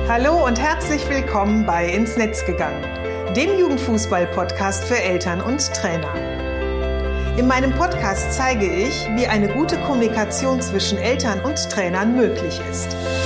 Hallo und herzlich willkommen bei Ins Netz gegangen, dem Jugendfußball-Podcast für Eltern und Trainer. In meinem Podcast zeige ich, wie eine gute Kommunikation zwischen Eltern und Trainern möglich ist.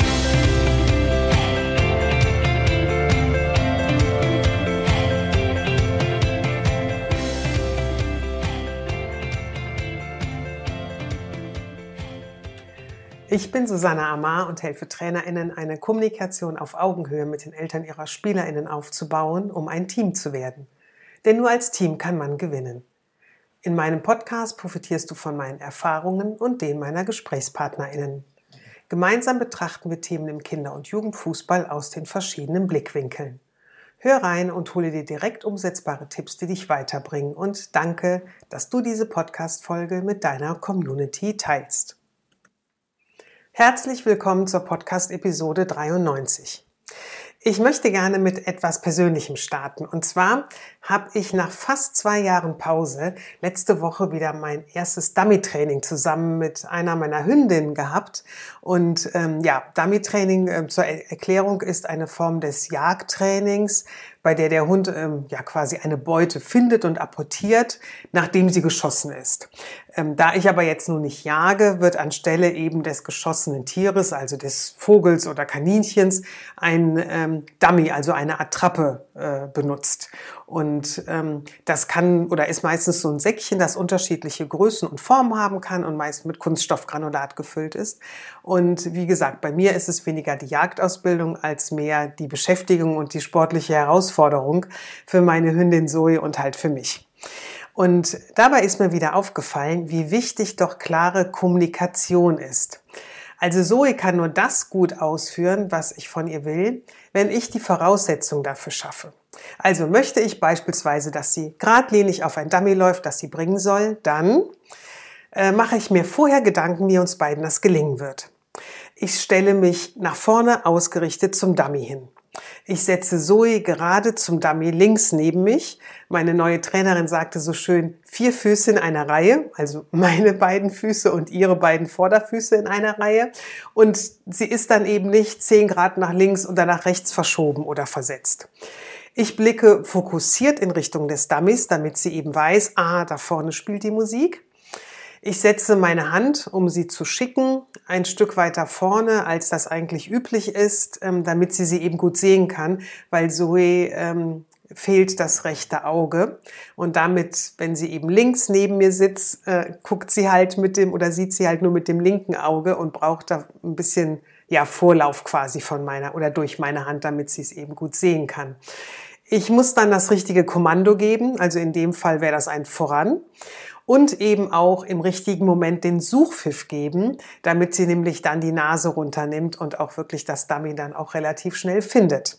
Ich bin Susanne Amar und helfe TrainerInnen, eine Kommunikation auf Augenhöhe mit den Eltern ihrer SpielerInnen aufzubauen, um ein Team zu werden. Denn nur als Team kann man gewinnen. In meinem Podcast profitierst du von meinen Erfahrungen und denen meiner GesprächspartnerInnen. Gemeinsam betrachten wir Themen im Kinder- und Jugendfußball aus den verschiedenen Blickwinkeln. Hör rein und hole dir direkt umsetzbare Tipps, die dich weiterbringen. Und danke, dass du diese Podcast-Folge mit deiner Community teilst. Herzlich willkommen zur Podcast-Episode 93. Ich möchte gerne mit etwas Persönlichem starten. Und zwar habe ich nach fast 2 Jahren Pause letzte Woche wieder mein erstes Dummy-Training zusammen mit einer meiner Hündinnen gehabt. Und Dummy-Training zur Erklärung ist eine Form des Jagdtrainings, bei der Hund quasi eine Beute findet und apportiert, nachdem sie geschossen ist. Da ich aber jetzt nun nicht jage, wird anstelle eben des geschossenen Tieres, also des Vogels oder Kaninchens, ein Dummy, also eine Attrappe benutzt. Und das kann oder ist meistens so ein Säckchen, das unterschiedliche Größen und Formen haben kann und meist mit Kunststoffgranulat gefüllt ist. Und wie gesagt, bei mir ist es weniger die Jagdausbildung als mehr die Beschäftigung und die sportliche Herausforderung für meine Hündin Zoe und halt für mich. Und dabei ist mir wieder aufgefallen, wie wichtig doch klare Kommunikation ist. Also Zoe kann nur das gut ausführen, was ich von ihr will, wenn ich die Voraussetzung dafür schaffe. Also möchte ich beispielsweise, dass sie geradlinig auf ein Dummy läuft, das sie bringen soll, dann mache ich mir vorher Gedanken, wie uns beiden das gelingen wird. Ich stelle mich nach vorne ausgerichtet zum Dummy hin. Ich setze Zoe gerade zum Dummy links neben mich. Meine neue Trainerin sagte so schön, 4 Füße in einer Reihe, also meine beiden Füße und ihre beiden Vorderfüße in einer Reihe. Und sie ist dann eben nicht 10 Grad nach links oder nach rechts verschoben oder versetzt. Ich blicke fokussiert in Richtung des Dummies, damit sie eben weiß, da vorne spielt die Musik. Ich setze meine Hand, um sie zu schicken, ein Stück weiter vorne, als das eigentlich üblich ist, damit sie eben gut sehen kann, weil Zoe fehlt das rechte Auge. Und damit, wenn sie eben links neben mir sitzt, guckt sie halt sieht sie halt nur mit dem linken Auge und braucht da ein bisschen Vorlauf quasi durch meine Hand, damit sie es eben gut sehen kann. Ich muss dann das richtige Kommando geben, also in dem Fall wäre das ein Voran. Und eben auch im richtigen Moment den Suchpfiff geben, damit sie nämlich dann die Nase runternimmt und auch wirklich das Dummy dann auch relativ schnell findet.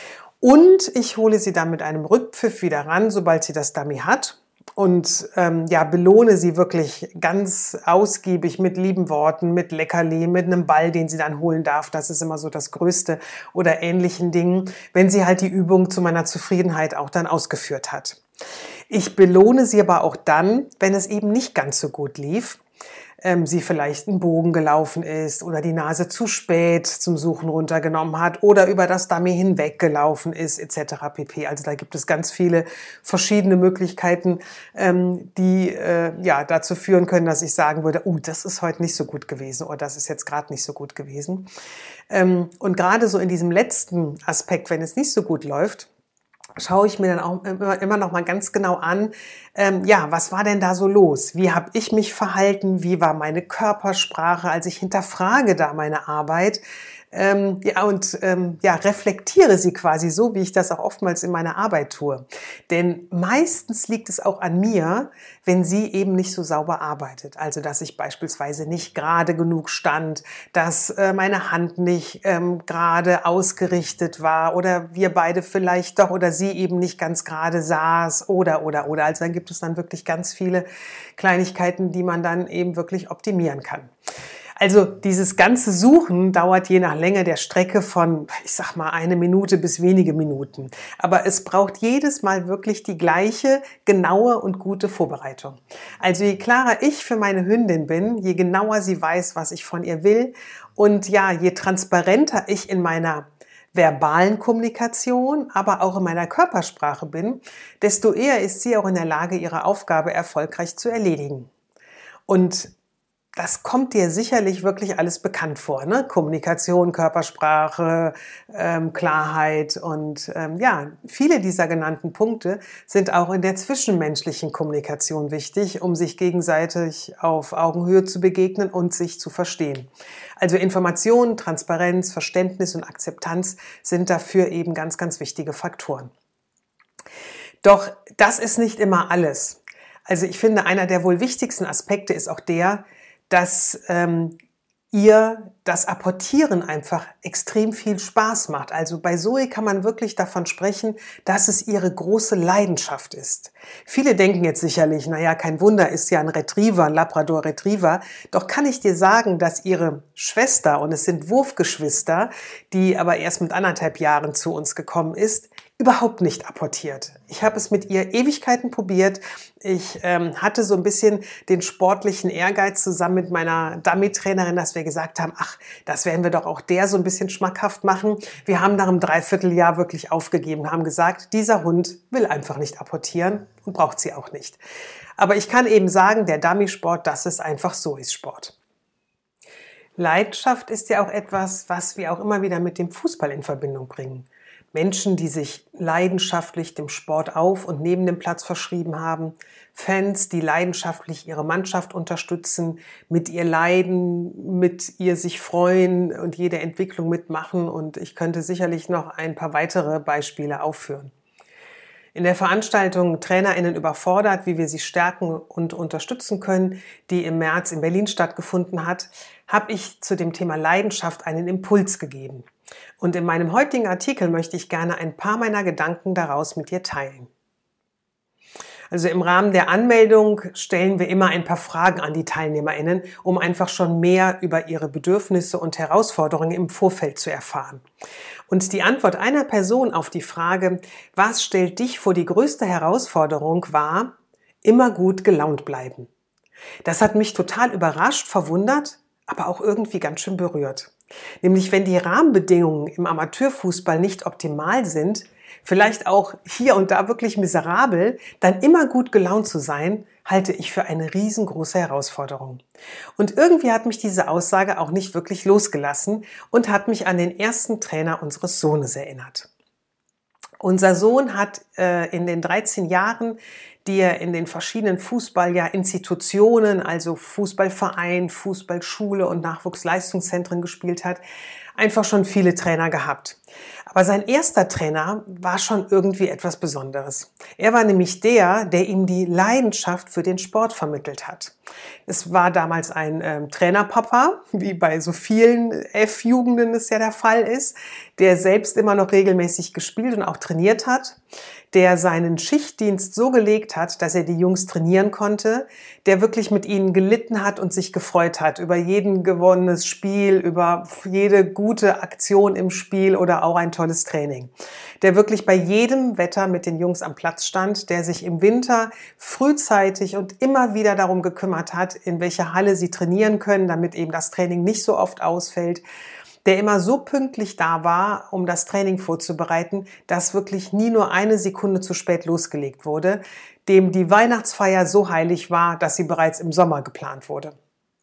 Und ich hole sie dann mit einem Rückpfiff wieder ran, sobald sie das Dummy hat. Und belohne sie wirklich ganz ausgiebig mit lieben Worten, mit Leckerli, mit einem Ball, den sie dann holen darf. Das ist immer so das Größte oder ähnlichen Dingen, wenn sie halt die Übung zu meiner Zufriedenheit auch dann ausgeführt hat. Ich belohne sie aber auch dann, wenn es eben nicht ganz so gut lief. Sie vielleicht einen Bogen gelaufen ist oder die Nase zu spät zum Suchen runtergenommen hat oder über das Dummy hinweg gelaufen ist etc. pp. Also da gibt es ganz viele verschiedene Möglichkeiten, die dazu führen können, dass ich sagen würde, das ist heute nicht so gut gewesen oder das ist jetzt gerade nicht so gut gewesen. Und gerade so in diesem letzten Aspekt, wenn es nicht so gut läuft, schaue ich mir dann auch immer noch mal ganz genau an, was war denn da so los? Wie habe ich mich verhalten? Wie war meine Körpersprache? Also ich hinterfrage da meine Arbeit reflektiere sie quasi so, wie ich das auch oftmals in meiner Arbeit tue. Denn meistens liegt es auch an mir, wenn sie eben nicht so sauber arbeitet. Also, dass ich beispielsweise nicht gerade genug stand, dass meine Hand nicht gerade ausgerichtet war oder wir beide vielleicht doch oder sie eben nicht ganz gerade saß oder. Also dann gibt es dann wirklich ganz viele Kleinigkeiten, die man dann eben wirklich optimieren kann. Also dieses ganze Suchen dauert je nach Länge der Strecke von, 1 Minute bis wenige Minuten. Aber es braucht jedes Mal wirklich die gleiche, genaue und gute Vorbereitung. Also je klarer ich für meine Hündin bin, je genauer sie weiß, was ich von ihr will und je transparenter ich in meiner verbalen Kommunikation, aber auch in meiner Körpersprache bin, desto eher ist sie auch in der Lage, ihre Aufgabe erfolgreich zu erledigen. Und das kommt dir sicherlich wirklich alles bekannt vor, ne? Kommunikation, Körpersprache, Klarheit und ja, viele dieser genannten Punkte sind auch in der zwischenmenschlichen Kommunikation wichtig, um sich gegenseitig auf Augenhöhe zu begegnen und sich zu verstehen. Also Information, Transparenz, Verständnis und Akzeptanz sind dafür eben ganz, ganz wichtige Faktoren. Doch das ist nicht immer alles. Also ich finde, einer der wohl wichtigsten Aspekte ist auch der, dass ihr das Apportieren einfach extrem viel Spaß macht. Also bei Zoe kann man wirklich davon sprechen, dass es ihre große Leidenschaft ist. Viele denken jetzt sicherlich, naja, kein Wunder, ist ja ein Retriever, ein Labrador Retriever. Doch kann ich dir sagen, dass ihre Schwester, und es sind Wurfgeschwister, die aber erst mit 1,5 Jahren zu uns gekommen ist, überhaupt nicht apportiert. Ich habe es mit ihr Ewigkeiten probiert. Ich hatte so ein bisschen den sportlichen Ehrgeiz zusammen mit meiner Dummy-Trainerin, dass wir gesagt haben, ach, das werden wir doch auch der so ein bisschen schmackhaft machen. Wir haben nach einem Dreivierteljahr wirklich aufgegeben, haben gesagt, dieser Hund will einfach nicht apportieren und braucht sie auch nicht. Aber ich kann eben sagen, der Dummy-Sport, das ist einfach Zoes Sport. Leidenschaft ist ja auch etwas, was wir auch immer wieder mit dem Fußball in Verbindung bringen. Menschen, die sich leidenschaftlich dem Sport auf und neben dem Platz verschrieben haben, Fans, die leidenschaftlich ihre Mannschaft unterstützen, mit ihr leiden, mit ihr sich freuen und jede Entwicklung mitmachen. Und ich könnte sicherlich noch ein paar weitere Beispiele aufführen. In der Veranstaltung TrainerInnen überfordert, wie wir sie stärken und unterstützen können, die im März in Berlin stattgefunden hat, habe ich zu dem Thema Leidenschaft einen Impuls gegeben. Und in meinem heutigen Artikel möchte ich gerne ein paar meiner Gedanken daraus mit dir teilen. Also im Rahmen der Anmeldung stellen wir immer ein paar Fragen an die TeilnehmerInnen, um einfach schon mehr über ihre Bedürfnisse und Herausforderungen im Vorfeld zu erfahren. Und die Antwort einer Person auf die Frage, was stellt dich vor die größte Herausforderung, war, immer gut gelaunt bleiben. Das hat mich total überrascht, verwundert, aber auch irgendwie ganz schön berührt. Nämlich wenn die Rahmenbedingungen im Amateurfußball nicht optimal sind, vielleicht auch hier und da wirklich miserabel, dann immer gut gelaunt zu sein, halte ich für eine riesengroße Herausforderung. Und irgendwie hat mich diese Aussage auch nicht wirklich losgelassen und hat mich an den ersten Trainer unseres Sohnes erinnert. Unser Sohn hat in den 13 Jahren, die er in den verschiedenen Fußballinstitutionen, also Fußballverein, Fußballschule und Nachwuchsleistungszentren gespielt hat, einfach schon viele Trainer gehabt. Aber sein erster Trainer war schon irgendwie etwas Besonderes. Er war nämlich der ihm die Leidenschaft für den Sport vermittelt hat. Es war damals ein Trainerpapa, wie bei so vielen F-Jugenden es ja der Fall ist, der selbst immer noch regelmäßig gespielt und auch trainiert hat, der seinen Schichtdienst so gelegt hat, dass er die Jungs trainieren konnte, der wirklich mit ihnen gelitten hat und sich gefreut hat über jeden gewonnenes Spiel, über jede gute Aktion im Spiel oder auch ein tolles Training. Der wirklich bei jedem Wetter mit den Jungs am Platz stand, der sich im Winter frühzeitig und immer wieder darum gekümmert hat, in welcher Halle sie trainieren können, damit eben das Training nicht so oft ausfällt, der immer so pünktlich da war, um das Training vorzubereiten, dass wirklich nie nur eine Sekunde zu spät losgelegt wurde, dem die Weihnachtsfeier so heilig war, dass sie bereits im Sommer geplant wurde.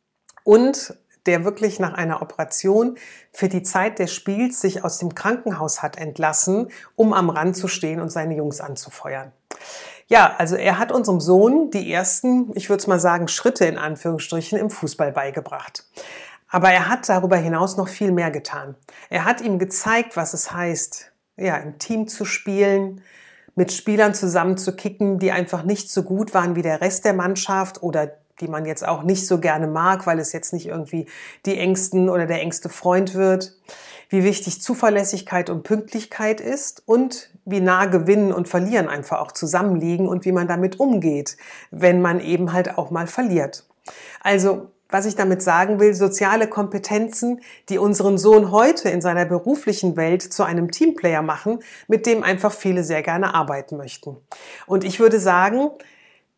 Und der wirklich nach einer Operation für die Zeit des Spiels sich aus dem Krankenhaus hat entlassen, um am Rand zu stehen und seine Jungs anzufeuern. Ja, also er hat unserem Sohn die ersten, ich würde es mal sagen, Schritte in Anführungsstrichen im Fußball beigebracht. Aber er hat darüber hinaus noch viel mehr getan. Er hat ihm gezeigt, was es heißt, ja, im Team zu spielen, mit Spielern zusammen zu kicken, die einfach nicht so gut waren wie der Rest der Mannschaft oder die man jetzt auch nicht so gerne mag, weil es jetzt nicht irgendwie die engsten oder der engste Freund wird. Wie wichtig Zuverlässigkeit und Pünktlichkeit ist und wie nah Gewinnen und Verlieren einfach auch zusammenliegen und wie man damit umgeht, wenn man eben halt auch mal verliert. Also, was ich damit sagen will, soziale Kompetenzen, die unseren Sohn heute in seiner beruflichen Welt zu einem Teamplayer machen, mit dem einfach viele sehr gerne arbeiten möchten. Und ich würde sagen,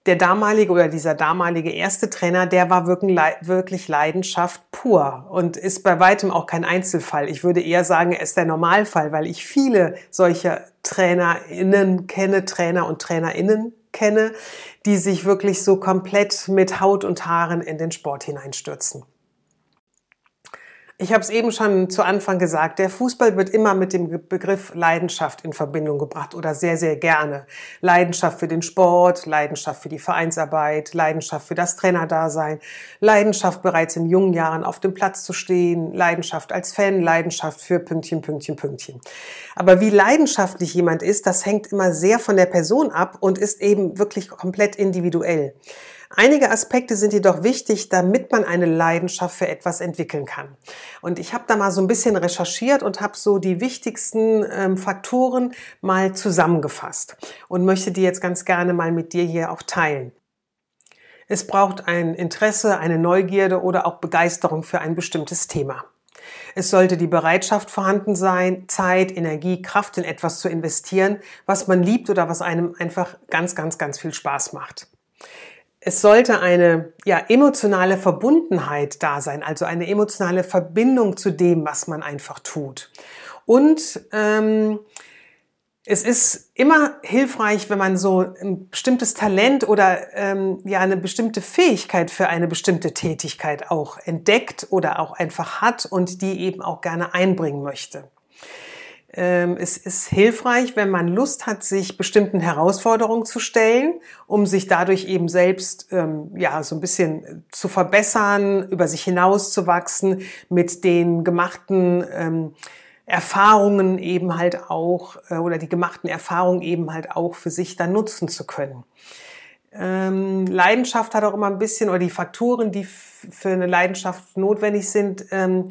Dieser damalige erste Trainer, der war wirklich Leidenschaft pur und ist bei weitem auch kein Einzelfall. Ich würde eher sagen, er ist der Normalfall, weil ich viele solcher TrainerInnen kenne, Trainer und TrainerInnen kenne, die sich wirklich so komplett mit Haut und Haaren in den Sport hineinstürzen. Ich habe es eben schon zu Anfang gesagt, der Fußball wird immer mit dem Begriff Leidenschaft in Verbindung gebracht oder sehr, sehr gerne. Leidenschaft für den Sport, Leidenschaft für die Vereinsarbeit, Leidenschaft für das Trainerdasein, Leidenschaft bereits in jungen Jahren auf dem Platz zu stehen, Leidenschaft als Fan, Leidenschaft für Pünktchen, Pünktchen, Pünktchen. Aber wie leidenschaftlich jemand ist, das hängt immer sehr von der Person ab und ist eben wirklich komplett individuell. Einige Aspekte sind jedoch wichtig, damit man eine Leidenschaft für etwas entwickeln kann. Und ich habe da mal so ein bisschen recherchiert und habe so die wichtigsten Faktoren mal zusammengefasst und möchte die jetzt ganz gerne mal mit dir hier auch teilen. Es braucht ein Interesse, eine Neugierde oder auch Begeisterung für ein bestimmtes Thema. Es sollte die Bereitschaft vorhanden sein, Zeit, Energie, Kraft in etwas zu investieren, was man liebt oder was einem einfach ganz, ganz, ganz viel Spaß macht. Es sollte eine emotionale Verbundenheit da sein, also eine emotionale Verbindung zu dem, was man einfach tut. Und es ist immer hilfreich, wenn man so ein bestimmtes Talent oder eine bestimmte Fähigkeit für eine bestimmte Tätigkeit auch entdeckt oder auch einfach hat und die eben auch gerne einbringen möchte. Es ist hilfreich, wenn man Lust hat, sich bestimmten Herausforderungen zu stellen, um sich dadurch eben selbst so ein bisschen zu verbessern, über sich hinauszuwachsen, mit den gemachten Erfahrungen eben halt auch oder die gemachten Erfahrungen eben halt auch für sich dann nutzen zu können. Leidenschaft hat auch immer ein bisschen, oder die Faktoren, die für eine Leidenschaft notwendig sind,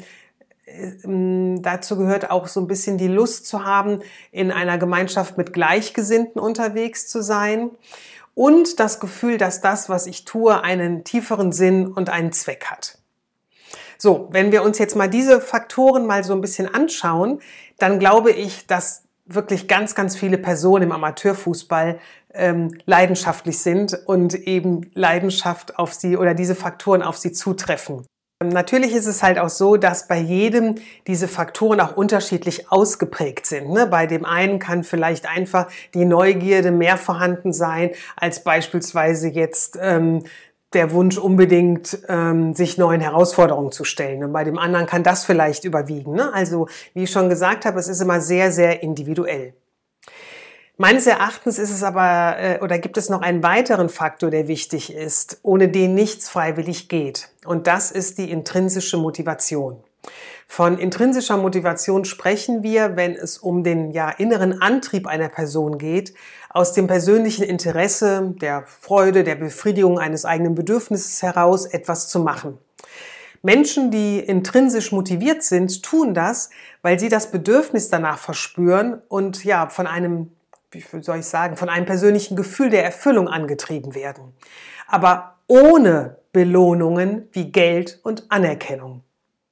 dazu gehört auch so ein bisschen die Lust zu haben, in einer Gemeinschaft mit Gleichgesinnten unterwegs zu sein und das Gefühl, dass das, was ich tue, einen tieferen Sinn und einen Zweck hat. So, wenn wir uns jetzt mal diese Faktoren mal so ein bisschen anschauen, dann glaube ich, dass wirklich ganz, ganz viele Personen im Amateurfußball leidenschaftlich sind und eben Leidenschaft auf sie oder diese Faktoren auf sie zutreffen. Natürlich ist es halt auch so, dass bei jedem diese Faktoren auch unterschiedlich ausgeprägt sind. Ne? Bei dem einen kann vielleicht einfach die Neugierde mehr vorhanden sein, als beispielsweise jetzt der Wunsch unbedingt, sich neuen Herausforderungen zu stellen. Und bei dem anderen kann das vielleicht überwiegen. Ne? Also, wie ich schon gesagt habe, es ist immer sehr, sehr individuell. Meines Erachtens ist es aber, oder gibt es noch einen weiteren Faktor, der wichtig ist, ohne den nichts freiwillig geht. Und das ist die intrinsische Motivation. Von intrinsischer Motivation sprechen wir, wenn es um den inneren Antrieb einer Person geht, aus dem persönlichen Interesse, der Freude, der Befriedigung eines eigenen Bedürfnisses heraus etwas zu machen. Menschen, die intrinsisch motiviert sind, tun das, weil sie das Bedürfnis danach verspüren und von einem von einem persönlichen Gefühl der Erfüllung angetrieben werden. Aber ohne Belohnungen wie Geld und Anerkennung.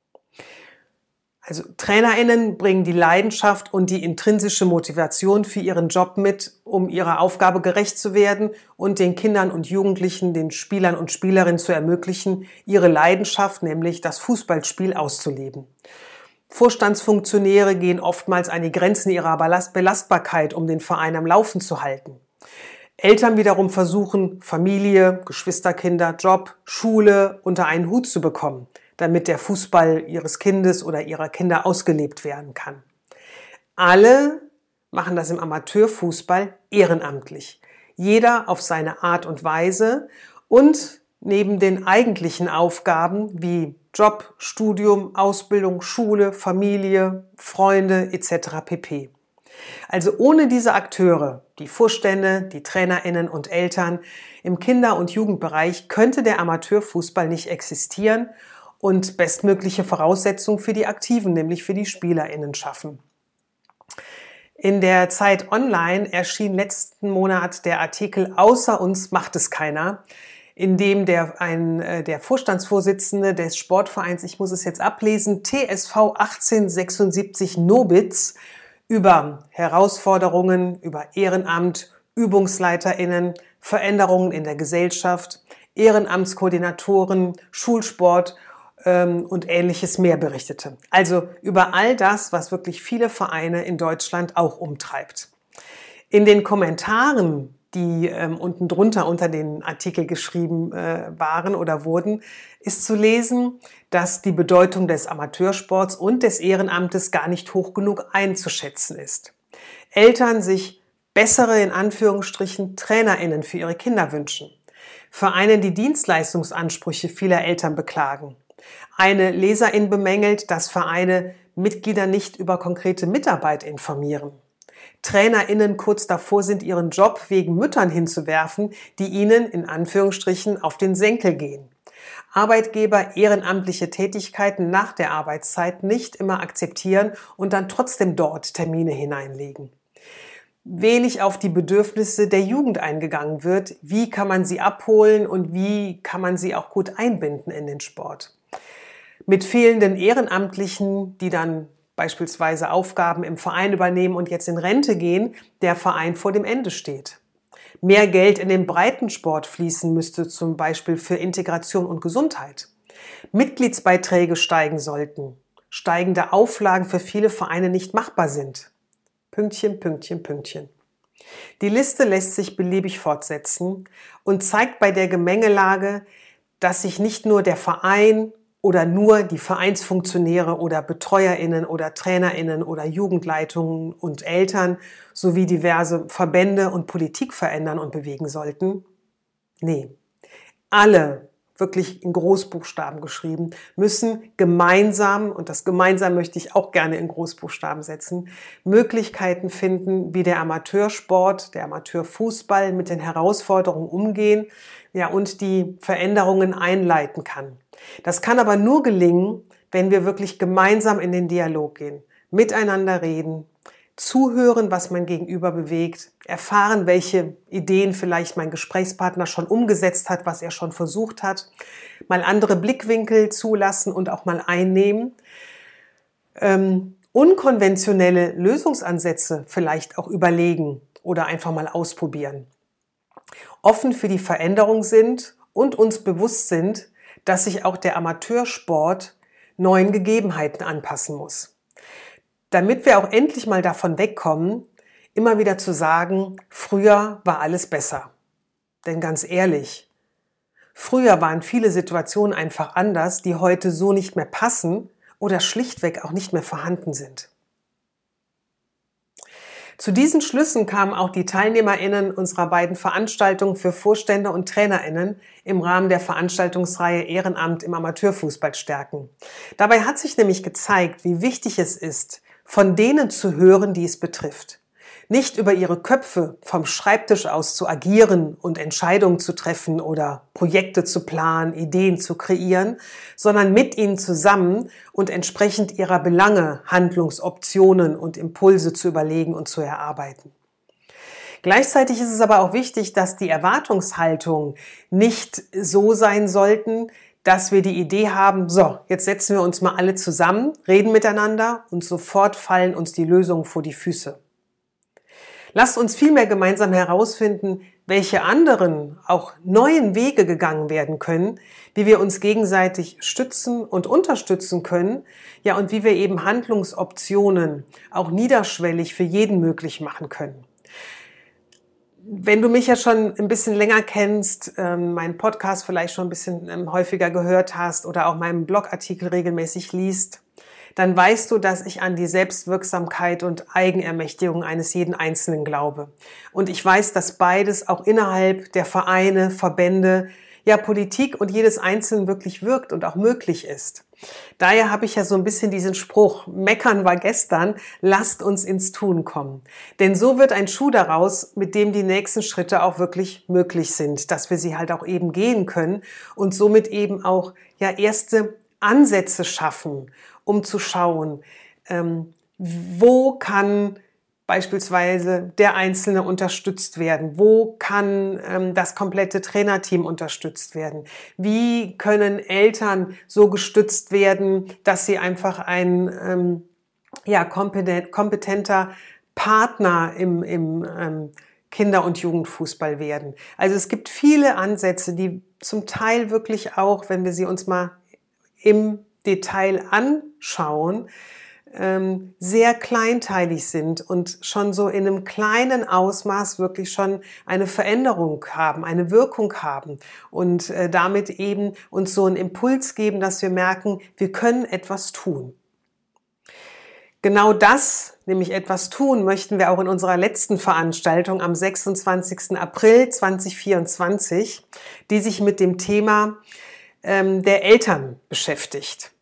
Also TrainerInnen bringen die Leidenschaft und die intrinsische Motivation für ihren Job mit, um ihrer Aufgabe gerecht zu werden und den Kindern und Jugendlichen, den Spielern und Spielerinnen zu ermöglichen, ihre Leidenschaft, nämlich das Fußballspiel, auszuleben. Vorstandsfunktionäre gehen oftmals an die Grenzen ihrer Belastbarkeit, um den Verein am Laufen zu halten. Eltern wiederum versuchen, Familie, Geschwisterkinder, Job, Schule unter einen Hut zu bekommen, damit der Fußball ihres Kindes oder ihrer Kinder ausgelebt werden kann. Alle machen das im Amateurfußball ehrenamtlich. Jeder auf seine Art und Weise und neben den eigentlichen Aufgaben wie Job, Studium, Ausbildung, Schule, Familie, Freunde etc. pp. Also ohne diese Akteure, die Vorstände, die TrainerInnen und Eltern im Kinder- und Jugendbereich könnte der Amateurfußball nicht existieren und bestmögliche Voraussetzungen für die Aktiven, nämlich für die SpielerInnen schaffen. In der Zeit Online erschien letzten Monat der Artikel "Außer uns macht es keiner", in dem der Vorstandsvorsitzende des Sportvereins, ich muss es jetzt ablesen, TSV 1876 Nobitz, über Herausforderungen, über Ehrenamt, ÜbungsleiterInnen, Veränderungen in der Gesellschaft, Ehrenamtskoordinatoren, Schulsport und Ähnliches mehr berichtete. Also über all das, was wirklich viele Vereine in Deutschland auch umtreibt. In den Kommentaren, die unten drunter unter den Artikel geschrieben waren oder wurden, ist zu lesen, dass die Bedeutung des Amateursports und des Ehrenamtes gar nicht hoch genug einzuschätzen ist. Eltern sich bessere, in Anführungsstrichen, TrainerInnen für ihre Kinder wünschen. Vereine die Dienstleistungsansprüche vieler Eltern beklagen. Eine Leserin bemängelt, dass Vereine Mitglieder nicht über konkrete Mitarbeit informieren. TrainerInnen kurz davor sind, ihren Job wegen Müttern hinzuwerfen, die ihnen, in Anführungsstrichen, auf den Senkel gehen. Arbeitgeber ehrenamtliche Tätigkeiten nach der Arbeitszeit nicht immer akzeptieren und dann trotzdem dort Termine hineinlegen. Wenig auf die Bedürfnisse der Jugend eingegangen wird. Wie kann man sie abholen und wie kann man sie auch gut einbinden in den Sport? Mit fehlenden Ehrenamtlichen, die dann beispielsweise Aufgaben im Verein übernehmen und jetzt in Rente gehen, der Verein vor dem Ende steht. Mehr Geld in den Breitensport fließen müsste, zum Beispiel für Integration und Gesundheit. Mitgliedsbeiträge steigen sollten. Steigende Auflagen für viele Vereine nicht machbar sind. Pünktchen, Pünktchen, Pünktchen. Die Liste lässt sich beliebig fortsetzen und zeigt bei der Gemengelage, dass sich nicht nur der Verein oder nur die Vereinsfunktionäre oder BetreuerInnen oder TrainerInnen oder Jugendleitungen und Eltern sowie diverse Verbände und Politik verändern und bewegen sollten. Nee, alle, wirklich in Großbuchstaben geschrieben, müssen gemeinsam, und das gemeinsam möchte ich auch gerne in Großbuchstaben setzen, Möglichkeiten finden, wie der Amateursport, der Amateurfußball mit den Herausforderungen umgehen, ja, und die Veränderungen einleiten kann. Das kann aber nur gelingen, wenn wir wirklich gemeinsam in den Dialog gehen, miteinander reden, zuhören, was mein Gegenüber bewegt, erfahren, welche Ideen vielleicht mein Gesprächspartner schon umgesetzt hat, was er schon versucht hat, mal andere Blickwinkel zulassen und auch mal einnehmen, unkonventionelle Lösungsansätze vielleicht auch überlegen oder einfach mal ausprobieren, offen für die Veränderung sind und uns bewusst sind, dass sich auch der Amateursport neuen Gegebenheiten anpassen muss. Damit wir auch endlich mal davon wegkommen, immer wieder zu sagen, früher war alles besser. Denn ganz ehrlich, früher waren viele Situationen einfach anders, die heute so nicht mehr passen oder schlichtweg auch nicht mehr vorhanden sind. Zu diesen Schlüssen kamen auch die TeilnehmerInnen unserer beiden Veranstaltungen für Vorstände und TrainerInnen im Rahmen der Veranstaltungsreihe Ehrenamt im Amateurfußball stärken. Dabei hat sich nämlich gezeigt, wie wichtig es ist, von denen zu hören, die es betrifft. Nicht über ihre Köpfe vom Schreibtisch aus zu agieren und Entscheidungen zu treffen oder Projekte zu planen, Ideen zu kreieren, sondern mit ihnen zusammen und entsprechend ihrer Belange Handlungsoptionen und Impulse zu überlegen und zu erarbeiten. Gleichzeitig ist es aber auch wichtig, dass die Erwartungshaltung nicht so sein sollten, dass wir die Idee haben, so, jetzt setzen wir uns mal alle zusammen, reden miteinander und sofort fallen uns die Lösungen vor die Füße. Lasst uns vielmehr gemeinsam herausfinden, welche anderen, auch neuen Wege gegangen werden können, wie wir uns gegenseitig stützen und unterstützen können, ja, und wie wir eben Handlungsoptionen auch niederschwellig für jeden möglich machen können. Wenn du mich ja schon ein bisschen länger kennst, meinen Podcast vielleicht schon ein bisschen häufiger gehört hast oder auch meinen Blogartikel regelmäßig liest, dann weißt du, dass ich an die Selbstwirksamkeit und Eigenermächtigung eines jeden Einzelnen glaube. Und ich weiß, dass beides auch innerhalb der Vereine, Verbände, ja Politik und jedes Einzelnen wirklich wirkt und auch möglich ist. Daher habe ich ja so ein bisschen diesen Spruch, meckern war gestern, lasst uns ins Tun kommen. Denn so wird ein Schuh daraus, mit dem die nächsten Schritte auch wirklich möglich sind, dass wir sie halt auch eben gehen können und somit eben auch ja erste Ansätze schaffen, um zu schauen, wo kann beispielsweise der Einzelne unterstützt werden, wo kann das komplette Trainerteam unterstützt werden, wie können Eltern so gestützt werden, dass sie einfach ein kompetenter Partner im Kinder- und Jugendfußball werden. Also es gibt viele Ansätze, die zum Teil wirklich auch, wenn wir sie uns mal im Detail anschauen, sehr kleinteilig sind und schon so in einem kleinen Ausmaß wirklich schon eine Veränderung haben, eine Wirkung haben und damit eben uns so einen Impuls geben, dass wir merken, wir können etwas tun. Genau das, nämlich etwas tun, möchten wir auch in unserer letzten Veranstaltung am 26. April 2024, die sich mit dem Thema der Eltern beschäftigt.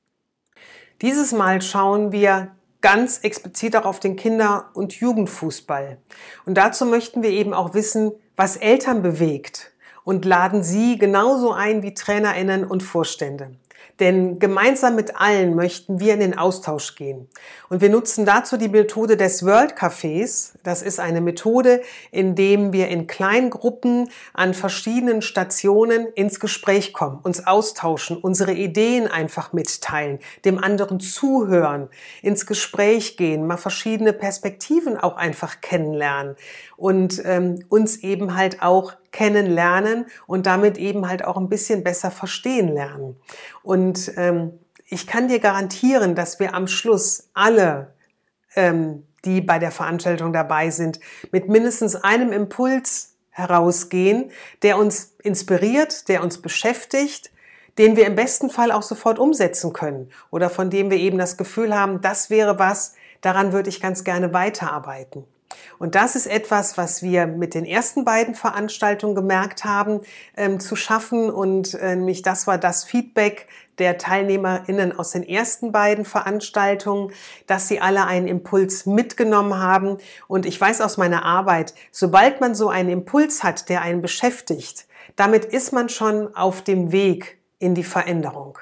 Dieses Mal schauen wir ganz explizit auch auf den Kinder- und Jugendfußball. Und dazu möchten wir eben auch wissen, was Eltern bewegt und laden sie genauso ein wie TrainerInnen und Vorstände. Denn gemeinsam mit allen möchten wir in den Austausch gehen. Und wir nutzen dazu die Methode des World Cafés. Das ist eine Methode, in dem wir in kleinen Gruppen an verschiedenen Stationen ins Gespräch kommen, uns austauschen, unsere Ideen einfach mitteilen, dem anderen zuhören, ins Gespräch gehen, mal verschiedene Perspektiven auch einfach kennenlernen und uns eben halt auch kennenlernen und damit eben halt auch ein bisschen besser verstehen lernen. Und ich kann dir garantieren, dass wir am Schluss alle, die bei der Veranstaltung dabei sind, mit mindestens einem Impuls herausgehen, der uns inspiriert, der uns beschäftigt, den wir im besten Fall auch sofort umsetzen können oder von dem wir eben das Gefühl haben, das wäre was, daran würde ich ganz gerne weiterarbeiten. Und das ist etwas, was wir mit den ersten beiden Veranstaltungen gemerkt haben, zu schaffen. Und nämlich das war das Feedback der TeilnehmerInnen aus den ersten beiden Veranstaltungen, dass sie alle einen Impuls mitgenommen haben. Und ich weiß aus meiner Arbeit, sobald man so einen Impuls hat, der einen beschäftigt, damit ist man schon auf dem Weg in die Veränderung.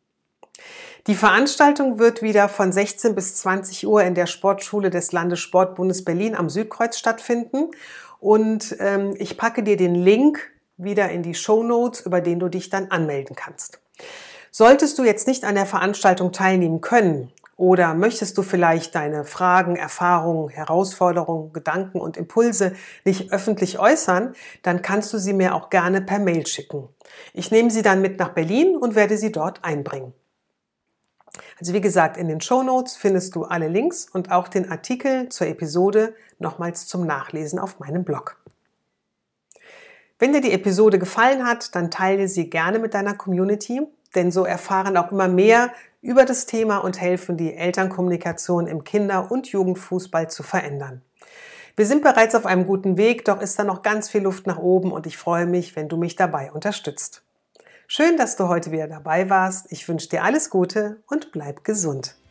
Die Veranstaltung wird wieder von 16 bis 20 Uhr in der Sportschule des Landessportbundes Berlin am Südkreuz stattfinden. Und ich packe dir den Link wieder in die Shownotes, über den du dich dann anmelden kannst. Solltest du jetzt nicht an der Veranstaltung teilnehmen können oder möchtest du vielleicht deine Fragen, Erfahrungen, Herausforderungen, Gedanken und Impulse nicht öffentlich äußern, dann kannst du sie mir auch gerne per Mail schicken. Ich nehme sie dann mit nach Berlin und werde sie dort einbringen. Also wie gesagt, in den Shownotes findest du alle Links und auch den Artikel zur Episode nochmals zum Nachlesen auf meinem Blog. Wenn dir die Episode gefallen hat, dann teile sie gerne mit deiner Community, denn so erfahren auch immer mehr über das Thema und helfen, die Elternkommunikation im Kinder- und Jugendfußball zu verändern. Wir sind bereits auf einem guten Weg, doch ist da noch ganz viel Luft nach oben und ich freue mich, wenn du mich dabei unterstützt. Schön, dass du heute wieder dabei warst. Ich wünsche dir alles Gute und bleib gesund.